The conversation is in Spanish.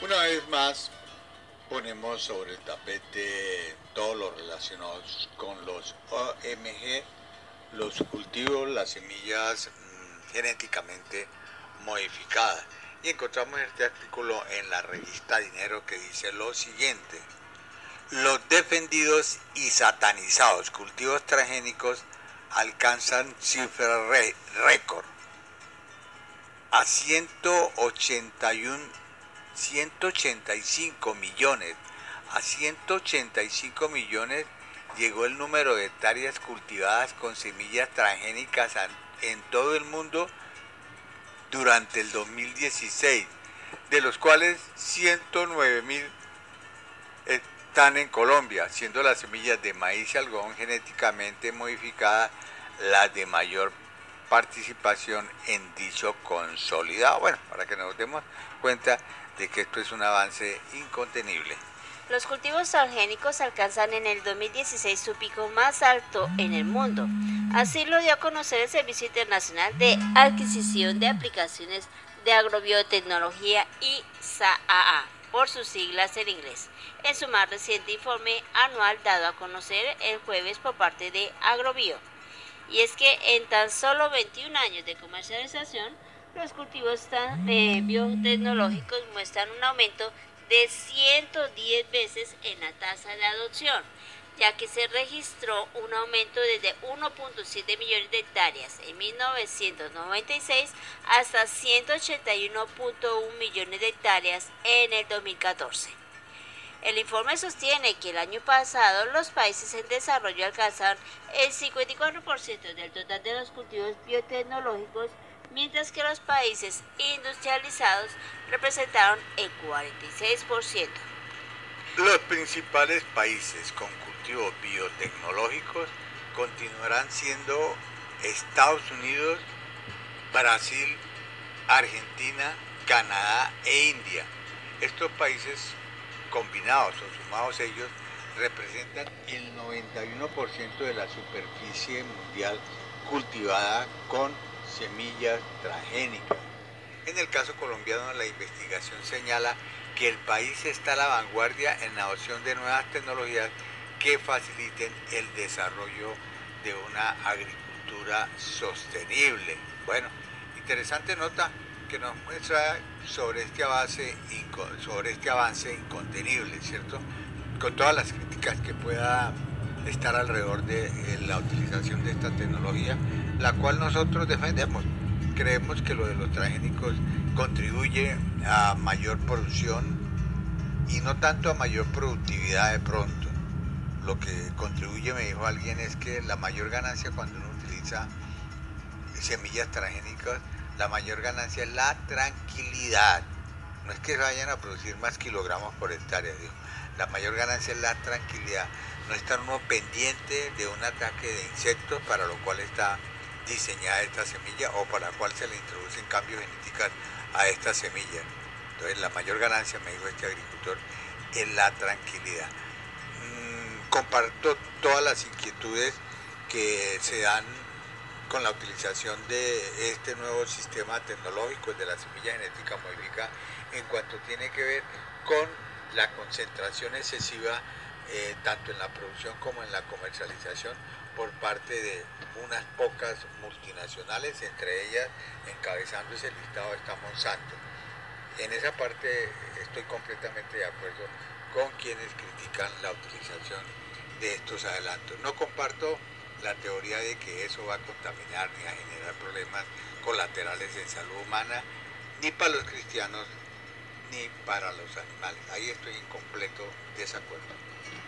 Una vez más ponemos sobre el tapete todo lo relacionado con los OMG, los cultivos, las semillas genéticamente modificadas. Y encontramos este artículo en la revista Dinero que dice lo siguiente: los defendidos y satanizados cultivos transgénicos alcanzan cifras récord a 185 millones. A 185 millones llegó el número de hectáreas cultivadas con semillas transgénicas en todo el mundo durante el 2016, de los cuales 109.000 están en Colombia, siendo las semillas de maíz y algodón genéticamente modificadas las de mayor participación en dicho consolidado. Bueno, para que nos demos cuenta de que esto es un avance incontenible. Los cultivos transgénicos alcanzan en el 2016 su pico más alto en el mundo. Así lo dio a conocer el Servicio Internacional de Adquisición de Aplicaciones de Agrobiotecnología ISAA, por sus siglas en inglés, en su más reciente informe anual dado a conocer el jueves por parte de Agrobio. Y es que en tan solo 21 años de comercialización, los cultivos biotecnológicos muestran un aumento de 110 veces en la tasa de adopción, ya que se registró un aumento desde 1.7 millones de hectáreas en 1996 hasta 181.1 millones de hectáreas en el 2014. El informe sostiene que el año pasado los países en desarrollo alcanzaron el 54% del total de los cultivos biotecnológicos, mientras que los países industrializados representaron el 46%. Los principales países con cultivos biotecnológicos continuarán siendo Estados Unidos, Brasil, Argentina, Canadá e India. Estos países combinados o sumados ellos representan el 91% de la superficie mundial cultivada con semillas transgénicas. En el caso colombiano, la investigación señala que el país está a la vanguardia en la adopción de nuevas tecnologías que faciliten el desarrollo de una agricultura sostenible. Bueno, interesante nota que nos muestra sobre este avance incontenible, ¿cierto? Con todas las críticas que pueda estar alrededor de la utilización de esta tecnología, la cual nosotros defendemos. Creemos que lo de los transgénicos contribuye a mayor producción y no tanto a mayor productividad de pronto. Lo que contribuye, me dijo alguien, es que la mayor ganancia cuando uno utiliza semillas transgénicas, la mayor ganancia es la tranquilidad. No es que vayan a producir más kilogramos por hectárea, digo. La mayor ganancia es la tranquilidad. No estar uno pendiente de un ataque de insectos, para lo cual está diseñada esta semilla o para la cual se le introducen cambios genéticos a esta semilla. Entonces la mayor ganancia, me dijo este agricultor, es la tranquilidad. Comparto todas las inquietudes que se dan con la utilización de este nuevo sistema tecnológico de la semilla genética modificada en cuanto tiene que ver con la concentración excesiva tanto en la producción como en la comercialización por parte de unas pocas multinacionales, entre ellas encabezando ese listado está Monsanto. En esa parte estoy completamente de acuerdo con quienes critican la utilización de estos adelantos. No comparto la teoría de que eso va a contaminar ni a generar problemas colaterales en salud humana, ni para los cristianos ni para los animales. Ahí estoy en completo desacuerdo.